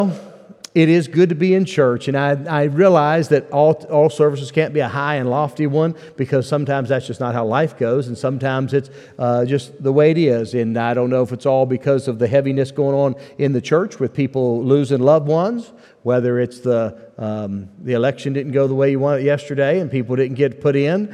It is good to be in church, and I realize that all services can't be a high and lofty one, because sometimes that's just not how life goes, and sometimes it's just the way it is. And I don't know if it's all because of the heaviness going on in the church with people losing loved ones, whether it's the election didn't go the way you wanted yesterday and people didn't get put in,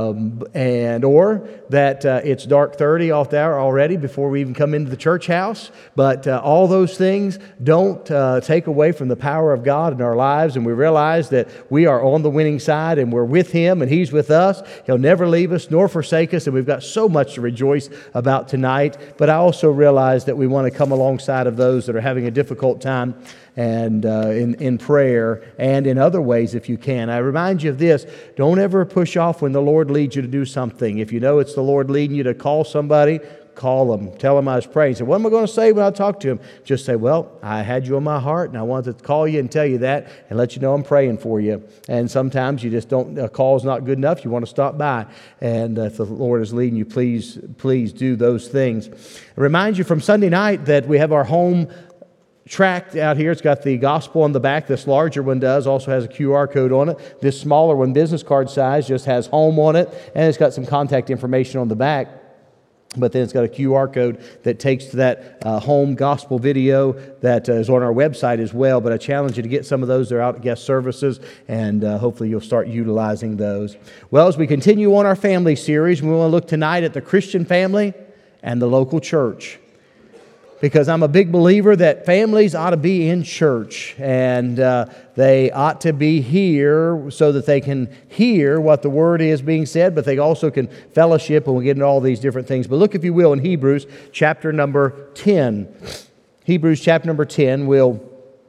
or that it's dark 30 off the hour already before we even come into the church house. But all those things don't take away from the power of God in our lives, and we realize that we are on the winning side and we're with Him and He's with us. He'll never leave us nor forsake us, and we've got so much to rejoice about tonight. But I also realize that we want to come alongside of those that are having a difficult time, and in prayer and in other ways if you can. I remind you of this: don't ever push off when the Lord leads you to do something. If you know it's the Lord leading you to call somebody, call them. Tell them I was praying. Say, what am I going to say when I talk to him? Just say, well, I had you on my heart and I wanted to call you and tell you that and let you know I'm praying for you. And sometimes you just don't, a call's not good enough. You want to stop by. And if the Lord is leading you, please do those things. I remind you from Sunday night that we have our home tract out here. It's got the gospel on the back. This larger one does. Also has a QR code on it. This smaller one, business card size, just has home on it. And it's got some contact information on the back. But then it's got a QR code that takes to that home gospel video that is on our website as well. But I challenge you to get some of those. They're out at guest services, and hopefully you'll start utilizing those. Well, as we continue on our family series, we want to look tonight at the Christian family and the local church. Because I'm a big believer that families ought to be in church, and they ought to be here so that they can hear what the Word is being said, but they also can fellowship, and we'll get into all these different things. But look, if you will, in Hebrews chapter number 10. Hebrews chapter number 10, we'll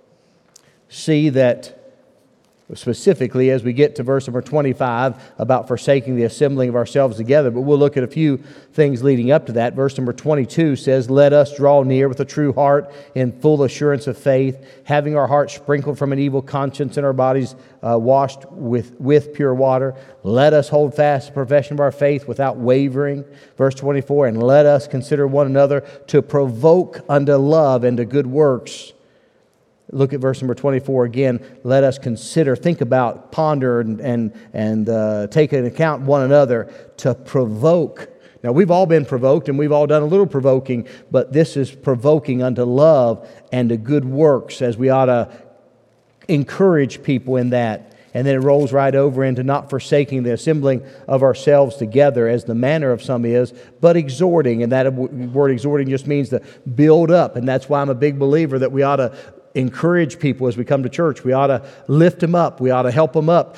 see that specifically as we get to verse number 25 about forsaking the assembling of ourselves together. But we'll look at a few things leading up to that. Verse number 22 says, let us draw near with a true heart in full assurance of faith, having our hearts sprinkled from an evil conscience and our bodies washed with pure water. Let us hold fast the profession of our faith without wavering. Verse 24, and let us consider one another to provoke unto love and to good works. Look at verse number 24 again. Let us consider, think about, ponder, and take into account one another to provoke. Now, we've all been provoked, and we've all done a little provoking, but this is provoking unto love and to good works, as we ought to encourage people in that. And then it rolls right over into not forsaking the assembling of ourselves together, as the manner of some is, but exhorting. And that word exhorting just means to build up. And that's why I'm a big believer that we ought to encourage people as we come to church. We ought to lift them up. We ought to help them up.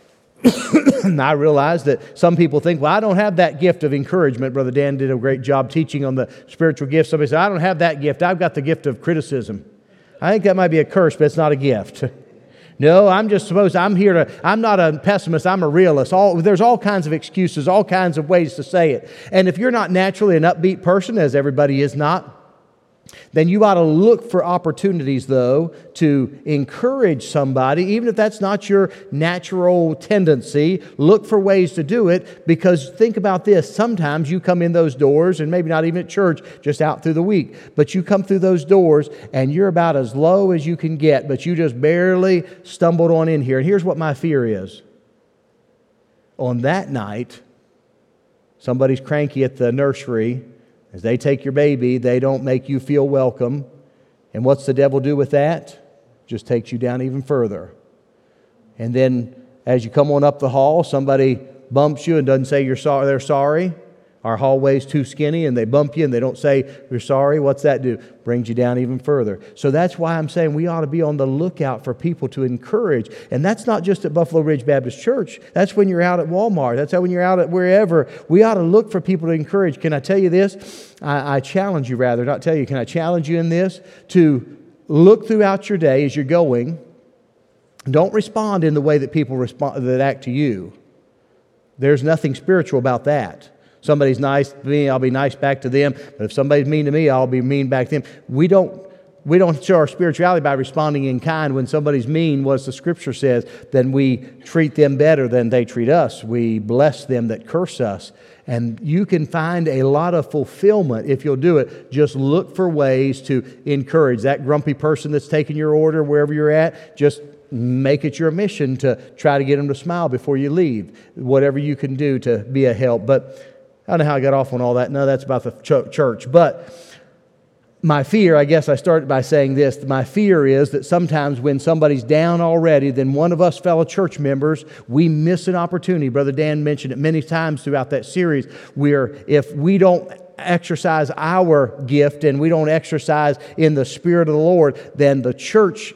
And I realize that some people think, well, I don't have that gift of encouragement. Brother Dan did a great job teaching on the spiritual gift. Somebody said, I don't have that gift. I've got the gift of criticism. I think that might be a curse, but it's not a gift. No, I'm not a pessimist, I'm a realist. There's all kinds of excuses, all kinds of ways to say it. And if you're not naturally an upbeat person, as everybody is not, then you ought to look for opportunities, though, to encourage somebody, even if that's not your natural tendency. Look for ways to do it, because think about this. Sometimes you come in those doors, and maybe not even at church, just out through the week, but you come through those doors, and you're about as low as you can get, but you just barely stumbled on in here. And here's what my fear is. On that night, somebody's cranky at the nursery. As they take your baby, they don't make you feel welcome. And what's the devil do with that? Just takes you down even further. And then as you come on up the hall, somebody bumps you and doesn't say they're sorry. Our hallway's too skinny and they bump you and they don't say you're sorry. What's that do? Brings you down even further. So that's why I'm saying we ought to be on the lookout for people to encourage. And that's not just at Buffalo Ridge Baptist Church. That's when you're out at Walmart. That's how when you're out at wherever. We ought to look for people to encourage. Can I tell you this? I challenge you rather, not tell you. Can I challenge you in this? To look throughout your day as you're going. Don't respond in the way that people respond that act to you. There's nothing spiritual about that. Somebody's nice to me, I'll be nice back to them. But if somebody's mean to me, I'll be mean back to them. We don't we don't show our spirituality by responding in kind. When somebody's mean, what the Scripture says, then we treat them better than they treat us. We bless them that curse us. And you can find a lot of fulfillment if you'll do it. Just look for ways to encourage that grumpy person that's taking your order wherever you're at. Just make it your mission to try to get them to smile before you leave. Whatever you can do to be a help. But I don't know how I got off on all that. No, that's about the church. But my fear, I guess I started by saying this, my fear is that sometimes when somebody's down already, then one of us fellow church members, we miss an opportunity. Brother Dan mentioned it many times throughout that series, where if we don't exercise our gift and we don't exercise in the Spirit of the Lord, then the church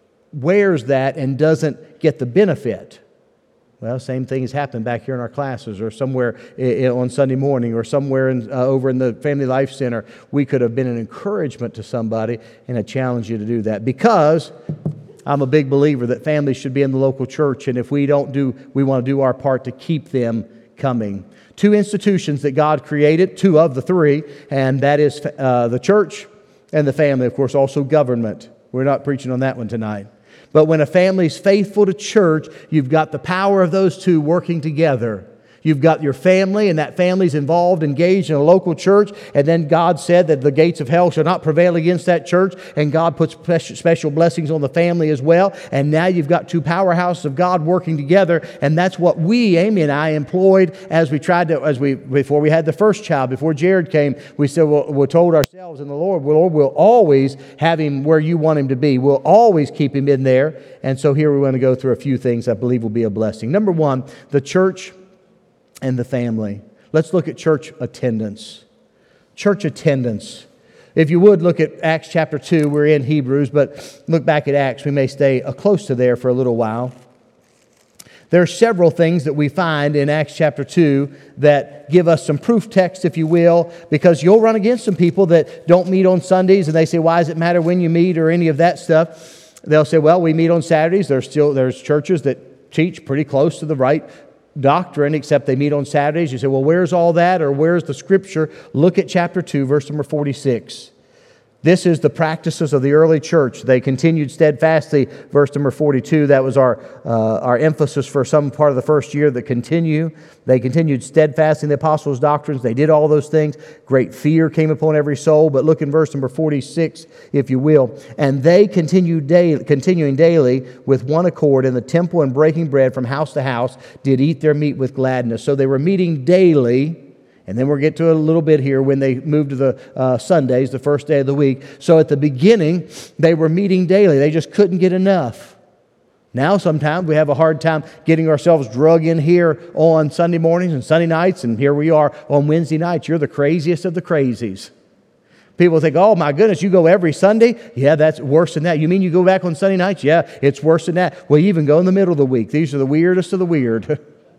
wears that and doesn't get the benefit. Well, same thing has happened back here in our classes or somewhere on Sunday morning or somewhere over in the Family Life Center. We could have been an encouragement to somebody, and I challenge you to do that, because I'm a big believer that families should be in the local church, and if we want to do our part to keep them coming. 2 institutions that God created, 2 of the 3, and that is the church and the family, of course, also government. We're not preaching on that one tonight. But when a family's faithful to church, you've got the power of those 2 working together. You've got your family, and that family's involved, engaged in a local church, and then God said that the gates of hell shall not prevail against that church, and God puts special blessings on the family as well, and now you've got 2 powerhouses of God working together, and that's what Amy and I, employed before we had the first child, before Jared came. We said, we told ourselves in the Lord, we'll always have him where you want him to be. We'll always keep him in there, and so here we want to go through a few things I believe will be a blessing. Number 1, the church and the family. Let's look at church attendance. Church attendance. If you would, look at Acts chapter 2. We're in Hebrews, but look back at Acts. We may stay close to there for a little while. There are several things that we find in Acts chapter 2 that give us some proof text, if you will, because you'll run against some people that don't meet on Sundays, and they say, why does it matter when you meet or any of that stuff? They'll say, well, we meet on Saturdays. There's churches that teach pretty close to the right doctrine, except they meet on Saturdays. You say, well, where's all that, or where's the Scripture? Look at chapter 2, verse number 46. This is the practices of the early church. They continued steadfastly, verse number 42. That was our emphasis for some part of the first year, that continue. They continued steadfast in the apostles' doctrines. They did all those things. Great fear came upon every soul. But look in verse number 46, if you will. And they continuing daily with one accord in the temple, and breaking bread from house to house, did eat their meat with gladness. So they were meeting daily. And then we'll get to a little bit here when they moved to the Sundays, the first day of the week. So at the beginning, they were meeting daily. They just couldn't get enough. Now sometimes we have a hard time getting ourselves drug in here on Sunday mornings and Sunday nights, and here we are on Wednesday nights. You're the craziest of the crazies. People think, oh my goodness, you go every Sunday? Yeah, that's worse than that. You mean you go back on Sunday nights? Yeah, it's worse than that. Well, you even go in the middle of the week. These are the weirdest of the weird.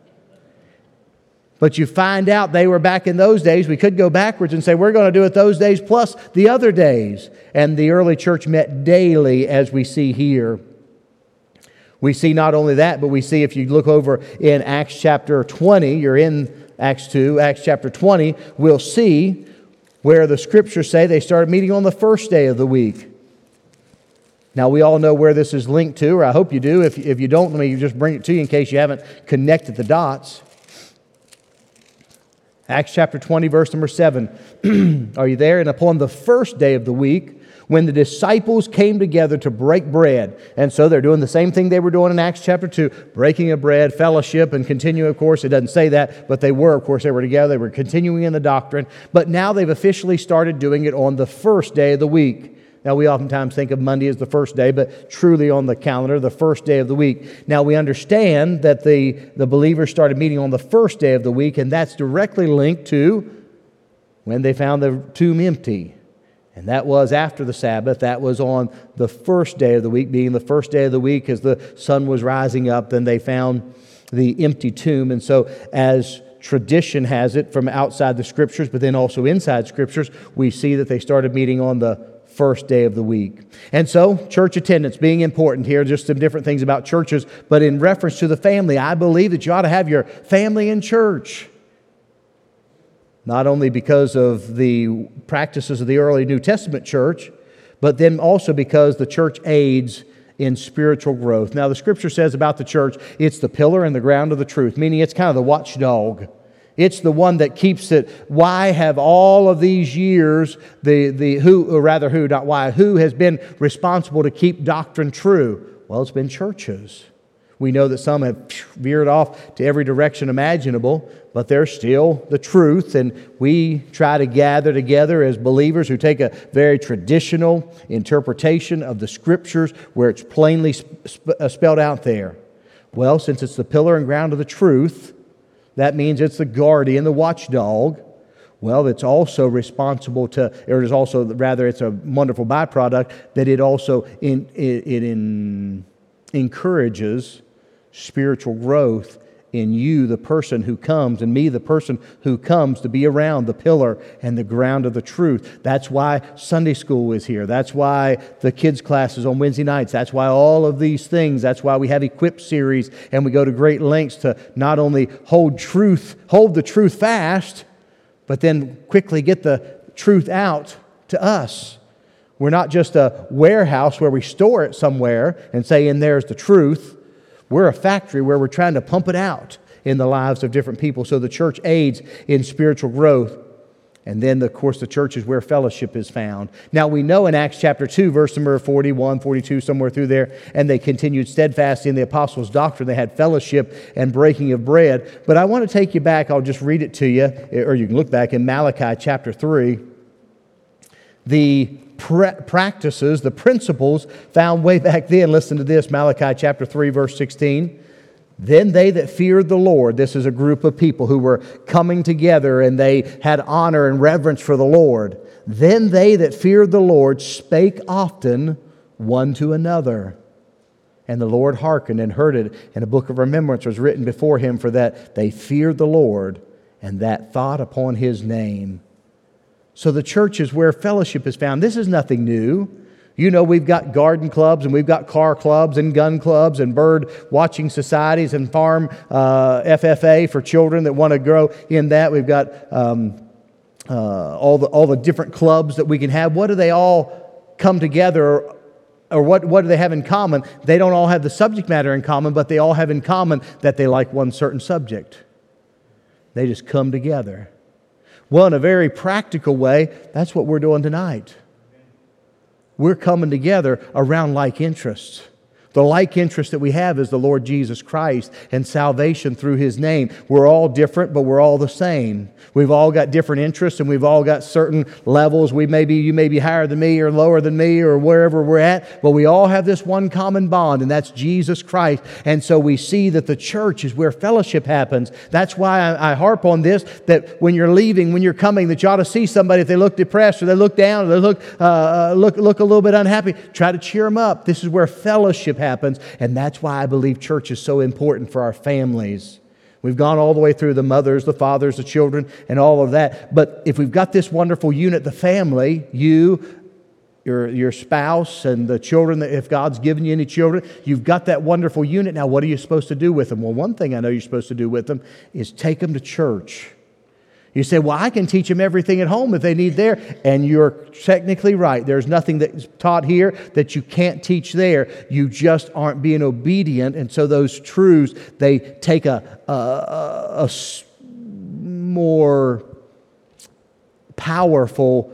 But you find out they were back in those days. We could go backwards and say, we're going to do it those days plus the other days. And the early church met daily, as we see here. We see not only that, but we see, if you look over in Acts chapter 20, you're in Acts 2, Acts chapter 20, we'll see where the Scriptures say they started meeting on the first day of the week. Now, we all know where this is linked to, or I hope you do. If you don't, let me just bring it to you in case you haven't connected the dots. Acts chapter 20, verse number 7. Are you there? And upon the first day of the week, when the disciples came together to break bread. And so they're doing the same thing they were doing in Acts chapter 2, breaking of bread, fellowship, and continuing, of course. It doesn't say that, but they were, of course, they were together. They were continuing in the doctrine. But now they've officially started doing it on the first day of the week. Now, we oftentimes think of Monday as the first day, but truly on the calendar, the first day of the week. Now, we understand that the believers started meeting on the first day of the week, and that's directly linked to when they found the tomb empty. And that was after the Sabbath. That was on the first day of the week, being the first day of the week as the sun was rising up. Then they found the empty tomb. And so, as tradition has it from outside the Scriptures, but then also inside Scriptures, we see that they started meeting on the first day of the week. And so, church attendance being important here, just some different things about churches, but in reference to the family, I believe that you ought to have your family in church. Not only because of the practices of the early New Testament church, but then also because the church aids in spiritual growth. Now, the Scripture says about the church, it's the pillar and the ground of the truth, meaning it's kind of the watchdog. It's the one that keeps it. Why have all of these years who has been responsible to keep doctrine true? Well, it's been churches. We know that some have veered off to every direction imaginable, but they're still the truth, and we try to gather together as believers who take a very traditional interpretation of the Scriptures where it's plainly spelled out there. Well, since it's the pillar and ground of the truth, that means it's the guardian, the watchdog. Well, it's also responsible it's a wonderful byproduct that it also encourages spiritual growth in you, the person who comes, and me, the person who comes to be around the pillar and the ground of the truth. That's why Sunday school is here. That's why the kids' classes on Wednesday nights. That's why all of these things. That's why we have Equip series, and we go to great lengths to not only hold the truth fast, but then quickly get the truth out to us. We're not just a warehouse where we store it somewhere and say, "And there's the truth." We're a factory where we're trying to pump it out in the lives of different people. So the church aids in spiritual growth. And then, of course, the church is where fellowship is found. Now, we know in Acts chapter 2, verse number 41, 42, somewhere through there, and they continued steadfast in the apostles' doctrine. They had fellowship and breaking of bread. But I want to take you back. I'll just read it to you, or you can look back in Malachi chapter 3. The practices, the principles found way back then. Listen to this, Malachi chapter 3, verse 16. Then they that feared the Lord, this is a group of people who were coming together and they had honor and reverence for the Lord. Then they that feared the Lord spake often one to another. And the Lord hearkened and heard it, and a book of remembrance was written before him, for that they feared the Lord and that thought upon his name. So the church is where fellowship is found. This is nothing new. You know, we've got garden clubs, and we've got car clubs, and gun clubs, and bird watching societies, and farm FFA for children that want to grow in that. We've got all the different clubs that we can have. What do they all come together, or what do they have in common? They don't all have the subject matter in common, but they all have in common that they like one certain subject. They just come together. Well, in a very practical way, that's what we're doing tonight. We're coming together around like interests. The like interest that we have is the Lord Jesus Christ and salvation through His name. We're all different, but we're all the same. We've all got different interests, and we've all got certain levels. You may be higher than me or lower than me or wherever we're at, but we all have this one common bond, and that's Jesus Christ. And so we see that the church is where fellowship happens. That's why I harp on this, that when you're leaving, when you're coming, that you ought to see somebody, if they look depressed or they look down or they look a little bit unhappy, try to cheer them up. This is where fellowship happens, and that's why I believe church is so important for our families. We've gone all the way through the mothers, the fathers, the children, and all of that. But if we've got this wonderful unit, the family, you, your spouse, and the children, that if God's given you any children, you've got that wonderful unit. Now, what are you supposed to do with them? Well, one thing I know you're supposed to do with them is take them to church. You say, well, I can teach them everything at home if they need there. And you're technically right. There's nothing that's taught here that you can't teach there. You just aren't being obedient. And so those truths, they take a more powerful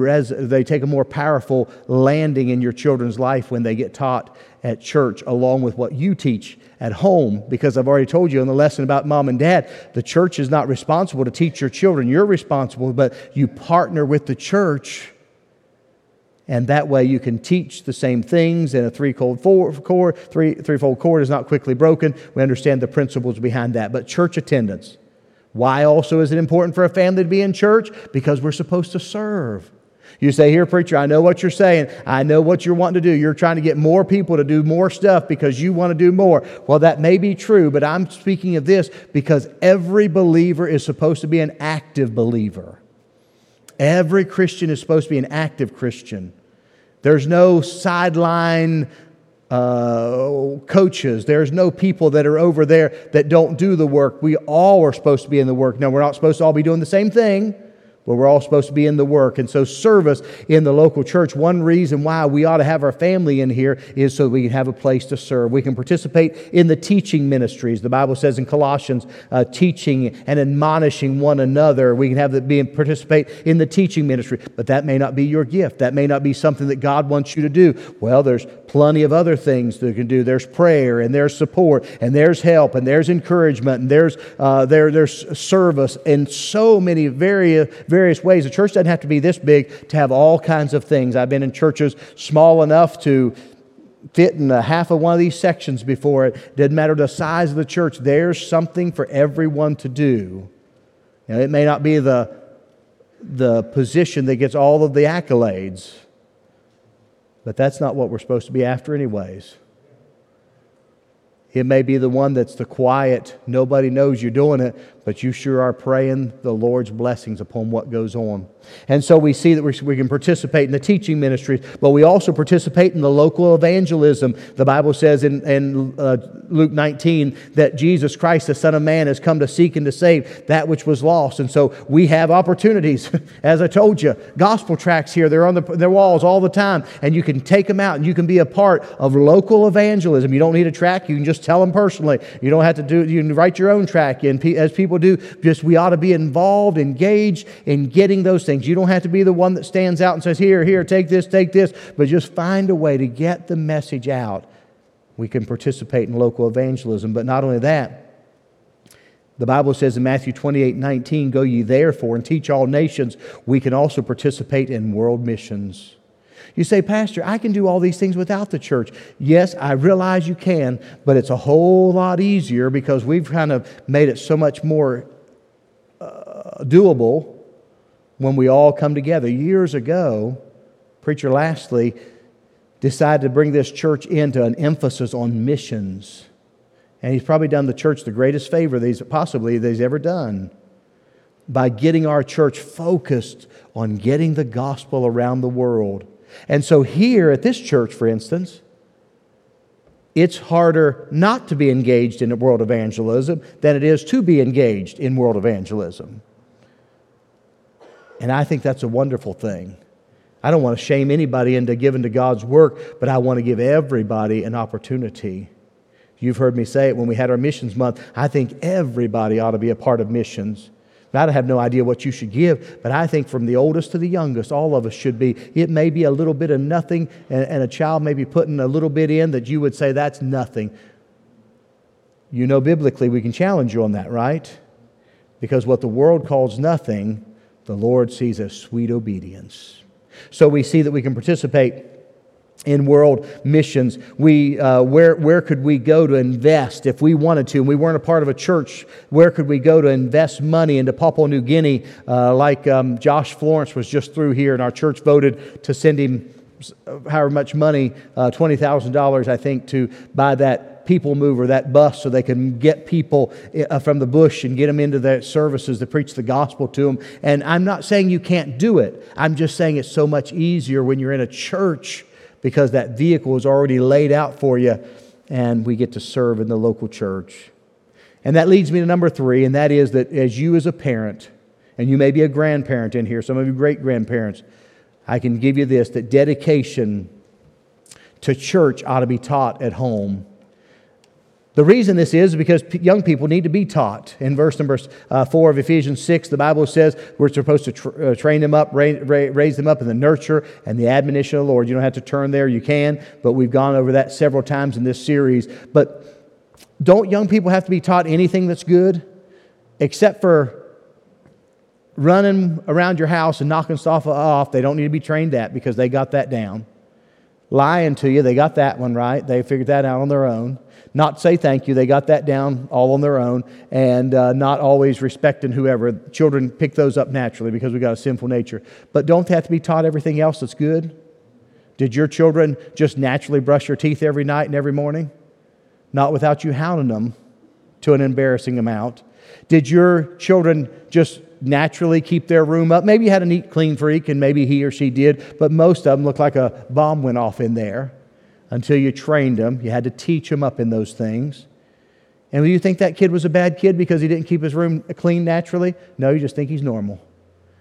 landing in your children's life when they get taught at church, along with what you teach at home. Because I've already told you in the lesson about mom and dad, the church is not responsible to teach your children. You're responsible, but you partner with the church, and that way you can teach the same things. And a threefold cord is not quickly broken. We understand the principles behind that. But church attendance. Why also is it important for a family to be in church? Because we're supposed to serve. You say, here, preacher, I know what you're saying. I know what you're wanting to do. You're trying to get more people to do more stuff because you want to do more. Well, that may be true, but I'm speaking of this because every believer is supposed to be an active believer. Every Christian is supposed to be an active Christian. There's no sideline coaches. There's no people that are over there that don't do the work. We all are supposed to be in the work. Now, we're not supposed to all be doing the same thing, but we're all supposed to be in the work. And so service in the local church, one reason why we ought to have our family in here is so we can have a place to serve. We can participate in the teaching ministries. The Bible says in Colossians, teaching and admonishing one another. We can participate in the teaching ministry, but that may not be your gift. That may not be something that God wants you to do. Well, there's plenty of other things that you can do. There's prayer, and there's support, and there's help, and there's encouragement, and there's service in so many various ways. The church doesn't have to be this big to have all kinds of things. I've been in churches small enough to fit in half of one of these sections before. It doesn't matter the size of the church. There's something for everyone to do. Now, it may not be the position that gets all of the accolades, but that's not what we're supposed to be after anyways. It may be the one that's the quiet, nobody knows you're doing it, but you sure are praying the Lord's blessings upon what goes on. And so we see that we can participate in the teaching ministries, but we also participate in the local evangelism. The Bible says in Luke 19 that Jesus Christ, the Son of Man, has come to seek and to save that which was lost. And so we have opportunities. As I told you, gospel tracts here, they're on their walls all the time, and you can take them out and you can be a part of local evangelism. You don't need a tract, you can just tell them personally. You don't have to you can write your own tract, and as people do, just we ought to be involved, engaged in getting those things. You don't have to be the one that stands out and says, here, take this, but just find a way to get the message out. We can participate in local evangelism, but not only that, the Bible says in Matthew 28:19, go ye therefore and teach all nations. We can also participate in world missions. You say, Pastor, I can do all these things without the church. Yes, I realize you can, but it's a whole lot easier because we've kind of made it so much more doable when we all come together. Years ago, Preacher Lastly decided to bring this church into an emphasis on missions. And he's probably done the church the greatest favor that he's ever done by getting our church focused on getting the gospel around the world. And so here at this church, for instance, it's harder not to be engaged in world evangelism than it is to be engaged in world evangelism. And I think that's a wonderful thing. I don't want to shame anybody into giving to God's work, but I want to give everybody an opportunity. You've heard me say it when we had our missions month. I think everybody ought to be a part of missions. I have no idea what you should give, but I think from the oldest to the youngest, all of us should be. It may be a little bit of nothing, and a child may be putting a little bit in that you would say that's nothing. You know, biblically, we can challenge you on that, right? Because what the world calls nothing, the Lord sees as sweet obedience. So we see that we can participate in world missions. Where could we go to invest if we wanted to, and we weren't a part of a church? Where could we go to invest money into Papua New Guinea, like Josh Florence was just through here, and our church voted to send him however much money, $20,000, I think, to buy that people mover, that bus, so they can get people from the bush and get them into their services to preach the gospel to them. And I'm not saying you can't do it. I'm just saying it's so much easier when you're in a church, because that vehicle is already laid out for you, and we get to serve in the local church. And that leads me to number 3, and that is that as you as a parent, and you may be a grandparent in here, some of you great-grandparents, I can give you this, that dedication to church ought to be taught at home. The reason this is because young people need to be taught. In verse number 4 of Ephesians 6, the Bible says we're supposed to train them up, raise them up in the nurture and the admonition of the Lord. You don't have to turn there, you can, but we've gone over that several times in this series. But don't young people have to be taught anything that's good, except for running around your house and knocking stuff off? They don't need to be trained that, because they got that down. Lying to you, they got that one right. They figured that out on their own. Not say thank you, they got that down all on their own. And not always respecting whoever. Children pick those up naturally because we've got a sinful nature. But don't they have to be taught everything else that's good? Did your children just naturally brush your teeth every night and every morning? Not without you hounding them to an embarrassing amount. Did your children just naturally keep their room up? Maybe you had a neat clean freak, and maybe he or she did, but most of them looked like a bomb went off in there until you trained them. You had to teach them up in those things. And do you think that kid was a bad kid because he didn't keep his room clean naturally? No, you just think he's normal.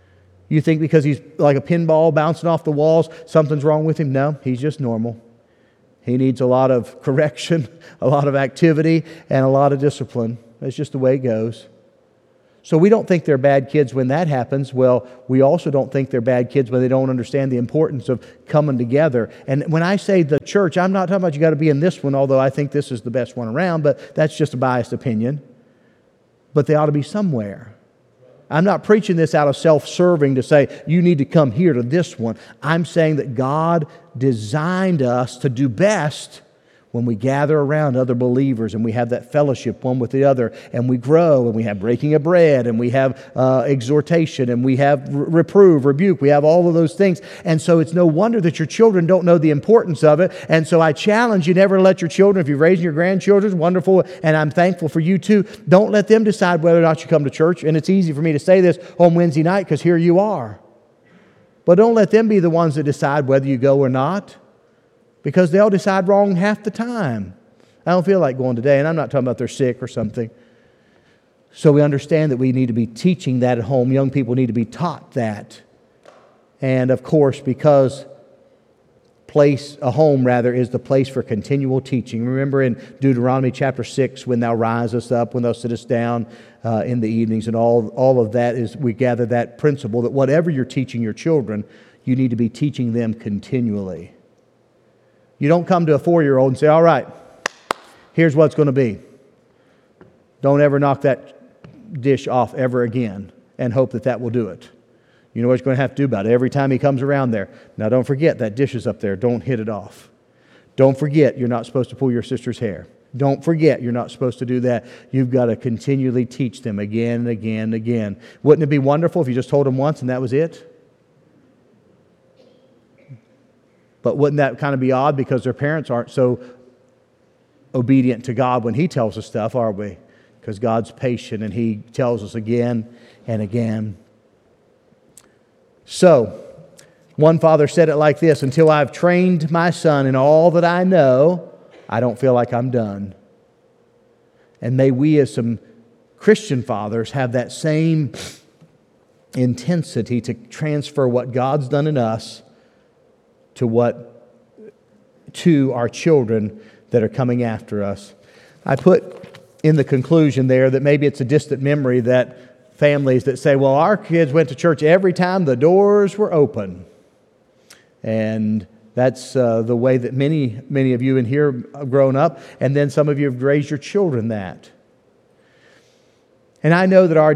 You think because he's like a pinball bouncing off the walls, something's wrong with him? No, he's just normal. He needs a lot of correction, a lot of activity, and a lot of discipline. That's just the way it goes. So we don't think they're bad kids when that happens. Well, we also don't think they're bad kids when they don't understand the importance of coming together. And when I say the church, I'm not talking about you got to be in this one, although I think this is the best one around, but that's just a biased opinion. But they ought to be somewhere. I'm not preaching this out of self-serving to say, you need to come here to this one. I'm saying that God designed us to do best when we gather around other believers and we have that fellowship one with the other, and we grow, and we have breaking of bread, and we have exhortation, and we have reprove, rebuke. We have all of those things. And so it's no wonder that your children don't know the importance of it. And so I challenge you, never let your children, if you're raising your grandchildren, wonderful, and I'm thankful for you too, don't let them decide whether or not you come to church. And it's easy for me to say this on Wednesday night because here you are. But don't let them be the ones that decide whether you go or not, because they'll decide wrong half the time. I don't feel like going today, and I'm not talking about they're sick or something. So we understand that we need to be teaching that at home. Young people need to be taught that. And of course, because a home is the place for continual teaching. Remember in Deuteronomy chapter 6, when thou risest up, when thou sittest down in the evenings, and all of that is, we gather that principle that whatever you're teaching your children, you need to be teaching them continually. You don't come to a 4-year-old and say, all right, here's what it's going to be. Don't ever knock that dish off ever again and hope that that will do it. You know what you're going to have to do about it every time he comes around there. Now don't forget that dish is up there. Don't hit it off. Don't forget you're not supposed to pull your sister's hair. Don't forget you're not supposed to do that. You've got to continually teach them again and again and again. Wouldn't it be wonderful if you just told them once and that was it? But wouldn't that kind of be odd because their parents aren't so obedient to God when He tells us stuff, are we? Because God's patient and He tells us again and again. So, one father said it like this: until I've trained my son in all that I know, I don't feel like I'm done. And may we as some Christian fathers have that same intensity to transfer what God's done in us to our children that are coming after us. I put in the conclusion there that maybe it's a distant memory that families that say, well, our kids went to church every time the doors were open. And that's the way that many of you in here have grown up, and then some of you have raised your children that. And I know that our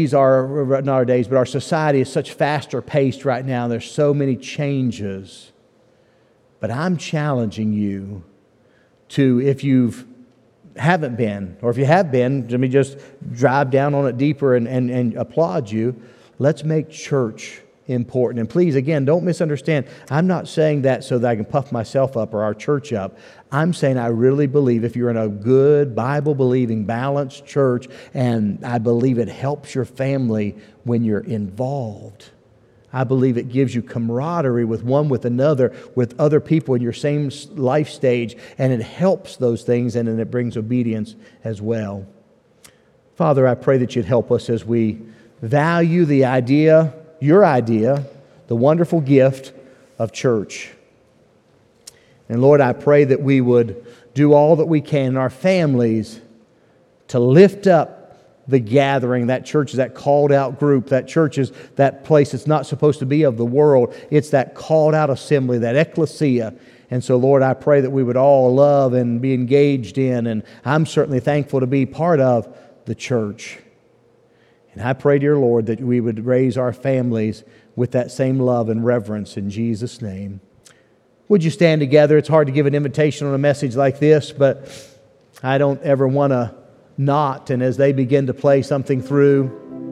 society is such faster paced right now. There's so many changes. But I'm challenging you to, if you haven't been, or if you have been, let me just drive down on it deeper and applaud you. Let's make church important. And please, again, don't misunderstand. I'm not saying that so that I can puff myself up or our church up. I'm saying I really believe if you're in a good, Bible-believing, balanced church, and I believe it helps your family when you're involved. I believe it gives you camaraderie with one with another, with other people in your same life stage, and it helps those things, and then it brings obedience as well. Father, I pray that you'd help us as we value the idea, your idea, the wonderful gift of church. And Lord, I pray that we would do all that we can in our families to lift up the gathering. That church is that called out group. That church is that place that's not supposed to be of the world. It's that called out assembly, that ecclesia. And so, Lord, I pray that we would all love and be engaged in, and I'm certainly thankful to be part of the church. And I pray, dear Lord, that we would raise our families with that same love and reverence in Jesus' name. Would you stand together? It's hard to give an invitation on a message like this, but I don't ever want to not, and as they begin to play something through,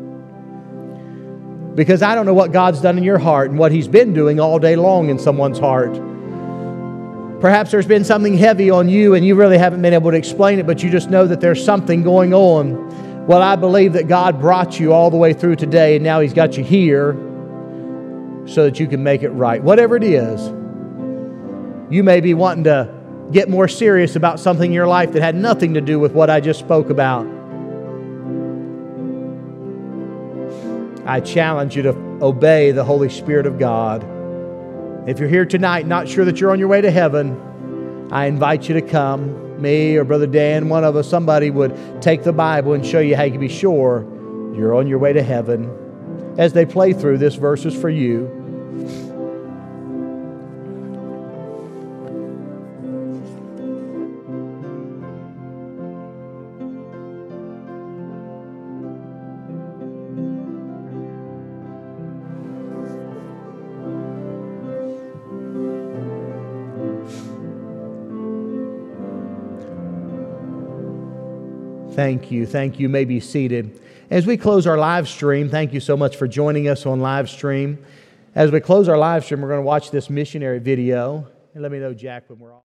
because I don't know what God's done in your heart and what He's been doing all day long in someone's heart. Perhaps there's been something heavy on you and you really haven't been able to explain it, but you just know that there's something going on. Well, I believe that God brought you all the way through today, and now He's got you here so that you can make it right. Whatever it is, you may be wanting to get more serious about something in your life that had nothing to do with what I just spoke about. I challenge you to obey the Holy Spirit of God. If you're here tonight not sure that you're on your way to heaven, I invite you to come. Me or Brother Dan, one of us, somebody would take the Bible and show you how you can be sure you're on your way to heaven. As they play through, this verse is for you. Thank you. Thank you. You may be seated. As we close our live stream, thank you so much for joining us on live stream. As we close our live stream, we're going to watch this missionary video. And let me know, Jack, when we're all...